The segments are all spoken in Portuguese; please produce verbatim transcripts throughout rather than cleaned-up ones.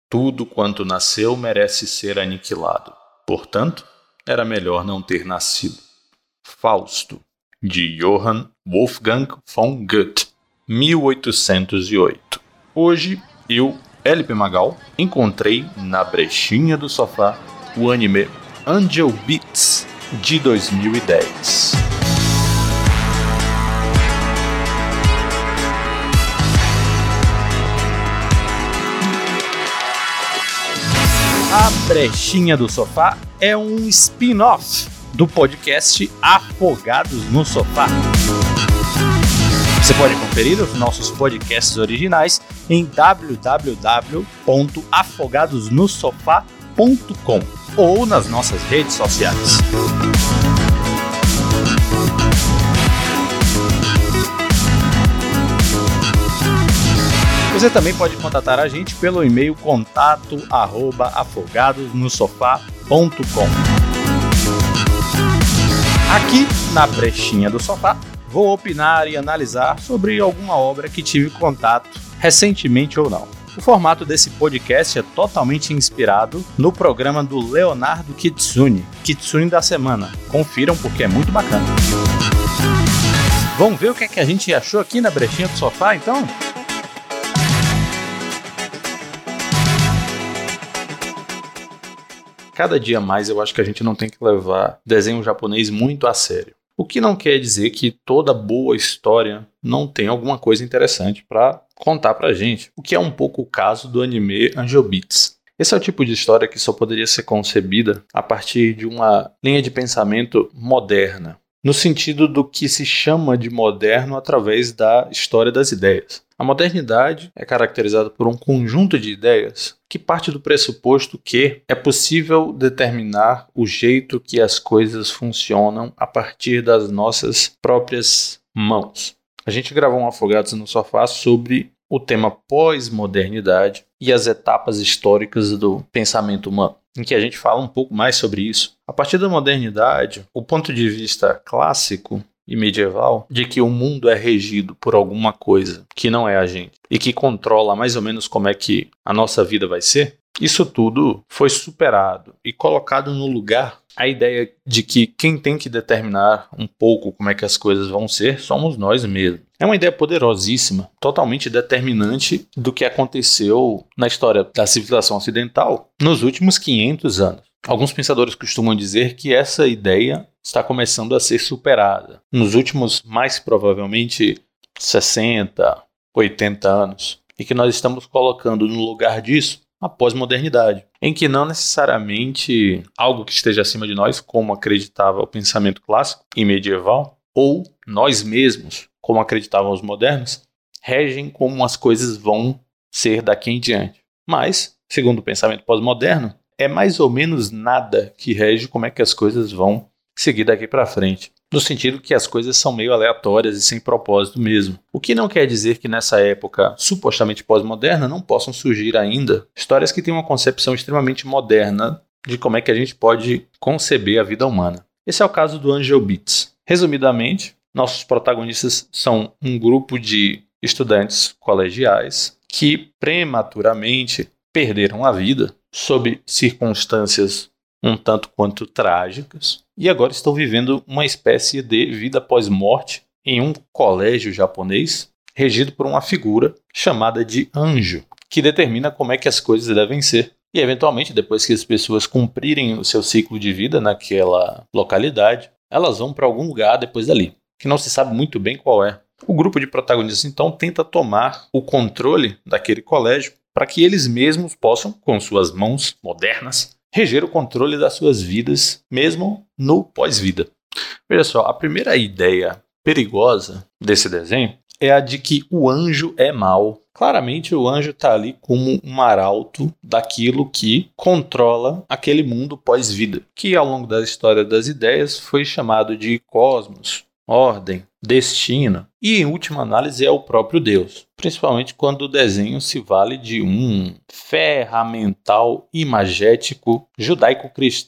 Tudo quanto nasceu merece ser aniquilado. Portanto, era melhor não ter nascido. Fausto, de Johann Wolfgang von Goethe, mil oitocentos e oito. Hoje, eu, Elipe Magal, encontrei na brechinha do sofá o anime Angel Beats, de dois mil e dez. A Brechinha do Sofá é um spin-off do podcast Afogados no Sofá. Você pode conferir os nossos podcasts originais em w w w ponto afogados no sofá ponto com ou nas nossas redes sociais. Você também pode contatar a gente pelo e-mail contato arroba afogados no sofá ponto com. Aqui na Brechinha do Sofá, vou opinar e analisar sobre alguma obra que tive contato recentemente ou não. O formato desse podcast é totalmente inspirado no programa do Leonardo Kitsune, Kitsune da Semana. Confiram porque é muito bacana. Vamos ver o que, é que a gente achou aqui na Brechinha do Sofá, então? Cada dia mais eu acho que a gente não tem que levar desenho japonês muito a sério. O que não quer dizer que toda boa história não tem alguma coisa interessante para contar pra gente, o que é um pouco o caso do anime Angel Beats. Esse é o tipo de história que só poderia ser concebida a partir de uma linha de pensamento moderna, no sentido do que se chama de moderno através da história das ideias. A modernidade é caracterizada por um conjunto de ideias que parte do pressuposto que é possível determinar o jeito que as coisas funcionam a partir das nossas próprias mãos. A gente gravou um Afogados no Sofá sobre o tema pós-modernidade e as etapas históricas do pensamento humano, em que a gente fala um pouco mais sobre isso. A partir da modernidade, o ponto de vista clássico e medieval de que o mundo é regido por alguma coisa que não é a gente e que controla mais ou menos como é que a nossa vida vai ser, isso tudo foi superado e colocado no lugar a ideia de que quem tem que determinar um pouco como é que as coisas vão ser somos nós mesmos. É uma ideia poderosíssima, totalmente determinante do que aconteceu na história da civilização ocidental nos últimos quinhentos anos. Alguns pensadores costumam dizer que essa ideia está começando a ser superada nos últimos, mais provavelmente, sessenta, oitenta anos, e que nós estamos colocando no lugar disso a pós-modernidade, em que não necessariamente algo que esteja acima de nós, como acreditava o pensamento clássico e medieval, ou nós mesmos, como acreditavam os modernos, regem como as coisas vão ser daqui em diante. Mas, segundo o pensamento pós-moderno, é mais ou menos nada que rege como é que as coisas vão seguir daqui para frente. No sentido que as coisas são meio aleatórias e sem propósito mesmo. O que não quer dizer que nessa época supostamente pós-moderna não possam surgir ainda histórias que têm uma concepção extremamente moderna de como é que a gente pode conceber a vida humana. Esse é o caso do Angel Beats. Resumidamente, nossos protagonistas são um grupo de estudantes colegiais que prematuramente perderam a vida sob circunstâncias um tanto quanto trágicas, e agora estão vivendo uma espécie de vida pós-morte em um colégio japonês, regido por uma figura chamada de anjo, que determina como é que as coisas devem ser. E, eventualmente, depois que as pessoas cumprirem o seu ciclo de vida naquela localidade, elas vão para algum lugar depois dali, que não se sabe muito bem qual é. O grupo de protagonistas, então, tenta tomar o controle daquele colégio para que eles mesmos possam, com suas mãos modernas, reger o controle das suas vidas, mesmo no pós-vida. Veja só, a primeira ideia perigosa desse desenho é a de que o anjo é mau. Claramente o anjo está ali como um arauto daquilo que controla aquele mundo pós-vida, que ao longo da história das ideias foi chamado de cosmos, ordem, destino e, em última análise, é o próprio Deus. Principalmente quando o desenho se vale de um ferramental imagético judaico-cristão.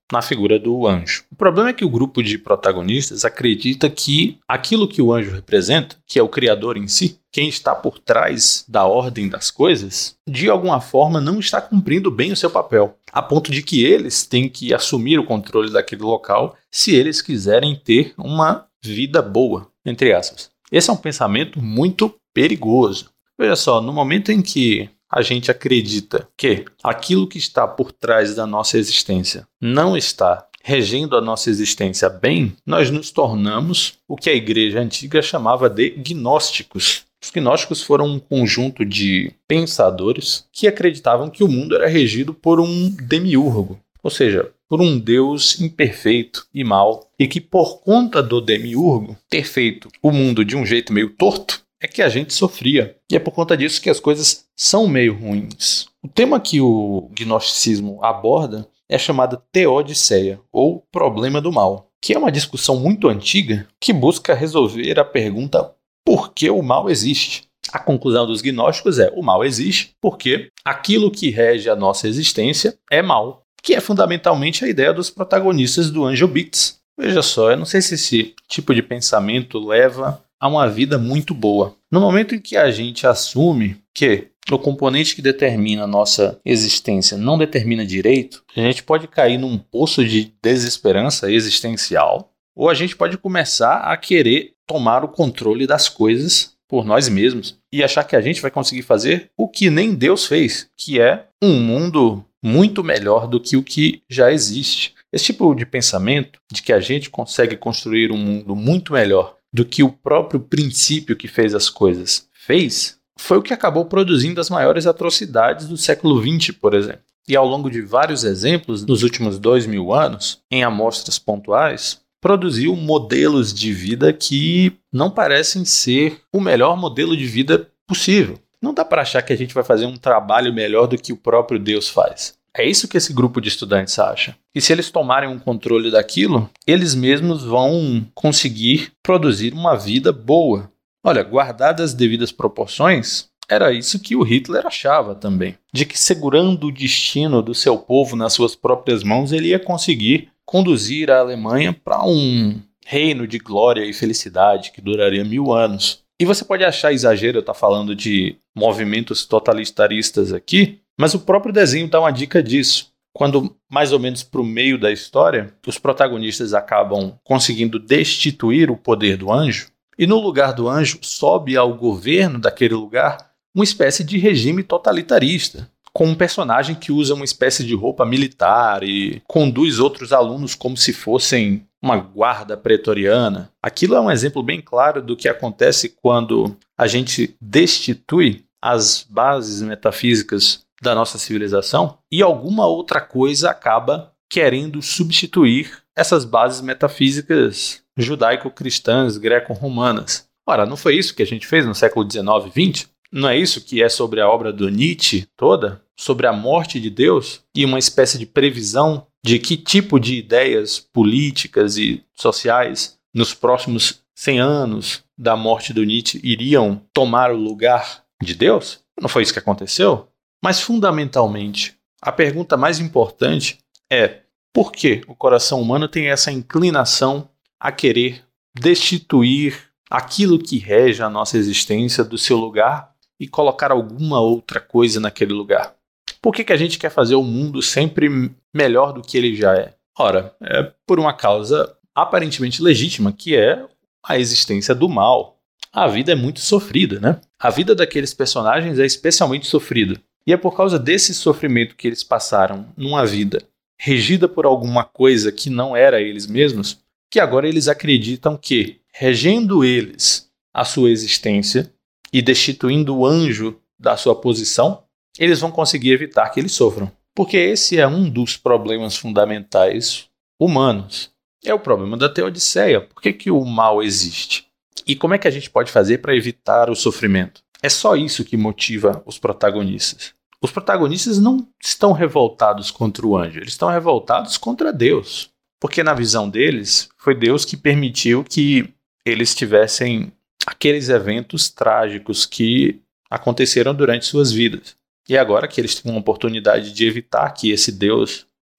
na figura do anjo. O problema é que o grupo de protagonistas acredita que aquilo que o anjo representa, que é o Criador em si, quem está por trás da ordem das coisas, de alguma forma não está cumprindo bem o seu papel, a ponto de que eles têm que assumir o controle daquele local se eles quiserem ter uma vida boa, entre aspas. Esse é um pensamento muito perigoso. Veja só, no momento em que a gente acredita que aquilo que está por trás da nossa existência não está regendo a nossa existência bem, nós nos tornamos o que a igreja antiga chamava de gnósticos. Os gnósticos foram um conjunto de pensadores que acreditavam que o mundo era regido por um demiurgo, ou seja, por um Deus imperfeito e mau, e que por conta do demiurgo ter feito o mundo de um jeito meio torto, é que a gente sofria. E é por conta disso que as coisas são meio ruins. O tema que o gnosticismo aborda é chamado teodiceia, ou problema do mal, que é uma discussão muito antiga que busca resolver a pergunta por que o mal existe. A conclusão dos gnósticos é: o mal existe porque aquilo que rege a nossa existência é mal, que é fundamentalmente a ideia dos protagonistas do Angel Beats. Veja só, eu não sei se esse tipo de pensamento leva a uma vida muito boa. No momento em que a gente assume que o componente que determina a nossa existência não determina direito, a gente pode cair num poço de desesperança existencial, ou a gente pode começar a querer tomar o controle das coisas por nós mesmos e achar que a gente vai conseguir fazer o que nem Deus fez, que é um mundo muito melhor do que o que já existe. Esse tipo de pensamento de que a gente consegue construir um mundo muito melhor do que o próprio princípio que fez as coisas fez, foi o que acabou produzindo as maiores atrocidades do século vinte, por exemplo. E ao longo de vários exemplos, nos últimos dois mil anos, em amostras pontuais, produziu modelos de vida que não parecem ser o melhor modelo de vida possível. Não dá para achar que a gente vai fazer um trabalho melhor do que o próprio Deus faz. É isso que esse grupo de estudantes acha. E se eles tomarem um controle daquilo, eles mesmos vão conseguir produzir uma vida boa. Olha, guardadas as devidas proporções, era isso que o Hitler achava também. De que segurando o destino do seu povo nas suas próprias mãos, ele ia conseguir conduzir a Alemanha para um reino de glória e felicidade que duraria mil anos. E você pode achar exagero eu estar falando de movimentos totalitaristas aqui, mas o próprio desenho dá uma dica disso. Quando, mais ou menos para o meio da história, os protagonistas acabam conseguindo destituir o poder do anjo, e no lugar do anjo sobe ao governo daquele lugar uma espécie de regime totalitarista, com um personagem que usa uma espécie de roupa militar e conduz outros alunos como se fossem uma guarda pretoriana. Aquilo é um exemplo bem claro do que acontece quando a gente destitui as bases metafísicas da nossa civilização e alguma outra coisa acaba querendo substituir essas bases metafísicas judaico-cristãs, greco-romanas. Ora, não foi isso que a gente fez no século dezenove e vinte? Não é isso que é sobre a obra do Nietzsche toda? Sobre a morte de Deus e uma espécie de previsão de que tipo de ideias políticas e sociais nos próximos cem anos da morte do Nietzsche iriam tomar o lugar de Deus? Não foi isso que aconteceu? Mas, fundamentalmente, a pergunta mais importante é: por que o coração humano tem essa inclinação a querer destituir aquilo que rege a nossa existência do seu lugar e colocar alguma outra coisa naquele lugar? Por que que a gente quer fazer o mundo sempre melhor do que ele já é? Ora, é por uma causa aparentemente legítima, que é a existência do mal. A vida é muito sofrida, né? A vida daqueles personagens é especialmente sofrida. E é por causa desse sofrimento que eles passaram numa vida regida por alguma coisa que não era eles mesmos, que agora eles acreditam que, regendo eles a sua existência e destituindo o anjo da sua posição, eles vão conseguir evitar que eles sofram. Porque esse é um dos problemas fundamentais humanos. É o problema da teodiceia. Por que que o mal existe? E como é que a gente pode fazer para evitar o sofrimento? É só isso que motiva os protagonistas. Os protagonistas não estão revoltados contra o anjo, eles estão revoltados contra Deus. Porque na visão deles, foi Deus que permitiu que eles tivessem aqueles eventos trágicos que aconteceram durante suas vidas. E agora que eles têm uma oportunidade de evitar que esse Deus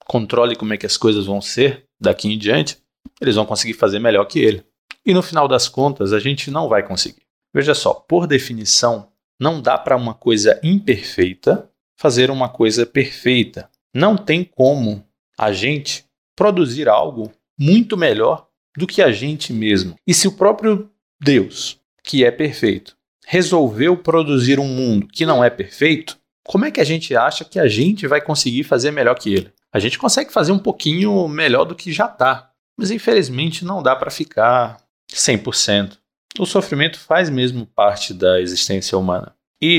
controle como é que as coisas vão ser daqui em diante, eles vão conseguir fazer melhor que ele. E no final das contas, a gente não vai conseguir. Veja só, por definição, não dá para uma coisa imperfeita fazer uma coisa perfeita. Não tem como a gente produzir algo muito melhor do que a gente mesmo. E se o próprio Deus, que é perfeito, resolveu produzir um mundo que não é perfeito, como é que a gente acha que a gente vai conseguir fazer melhor que ele? A gente consegue fazer um pouquinho melhor do que já está, mas infelizmente não dá para ficar cem por cento. O sofrimento faz mesmo parte da existência humana.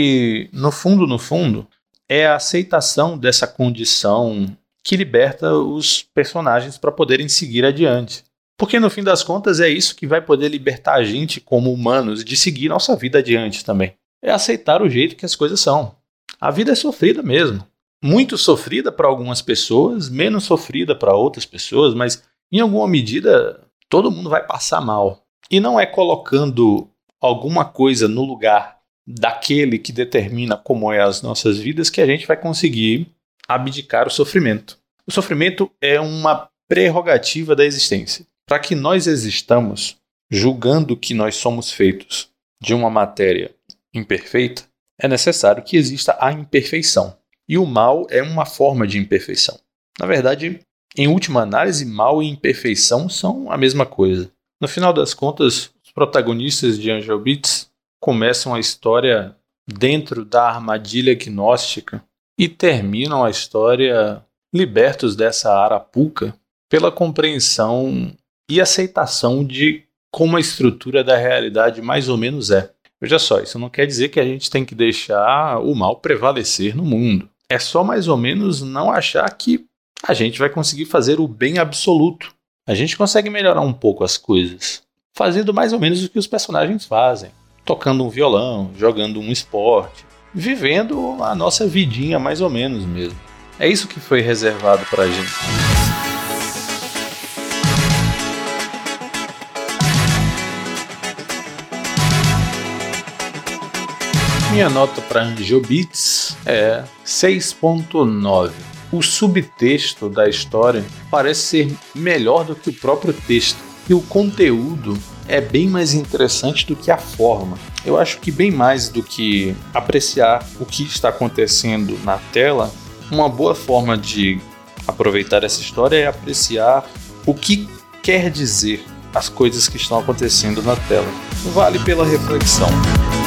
E, no fundo, no fundo, é a aceitação dessa condição que liberta os personagens para poderem seguir adiante. Porque, no fim das contas, é isso que vai poder libertar a gente, como humanos, de seguir nossa vida adiante também. É aceitar o jeito que as coisas são. A vida é sofrida mesmo. Muito sofrida para algumas pessoas, menos sofrida para outras pessoas, mas, em alguma medida, todo mundo vai passar mal. E não é colocando alguma coisa no lugar daquele que determina como é as nossas vidas que a gente vai conseguir abdicar o sofrimento. O sofrimento é uma prerrogativa da existência. Para que nós existamos, julgando que nós somos feitos de uma matéria imperfeita, é necessário que exista a imperfeição. E o mal é uma forma de imperfeição. Na verdade, em última análise, mal e imperfeição são a mesma coisa. No final das contas, os protagonistas de Angel Beats começam a história dentro da armadilha gnóstica e terminam a história libertos dessa arapuca pela compreensão e aceitação de como a estrutura da realidade mais ou menos é. Veja só, isso não quer dizer que a gente tem que deixar o mal prevalecer no mundo. É só mais ou menos não achar que a gente vai conseguir fazer o bem absoluto. A gente consegue melhorar um pouco as coisas, fazendo mais ou menos o que os personagens fazem. Tocando um violão, jogando um esporte, vivendo a nossa vidinha mais ou menos mesmo. É isso que foi reservado pra gente. Minha nota para Angel Beats é seis ponto nove. O subtexto da história parece ser melhor do que o próprio texto. E o conteúdo é bem mais interessante do que a forma. Eu acho que bem mais do que apreciar o que está acontecendo na tela, uma boa forma de aproveitar essa história é apreciar o que quer dizer as coisas que estão acontecendo na tela. Vale pela reflexão.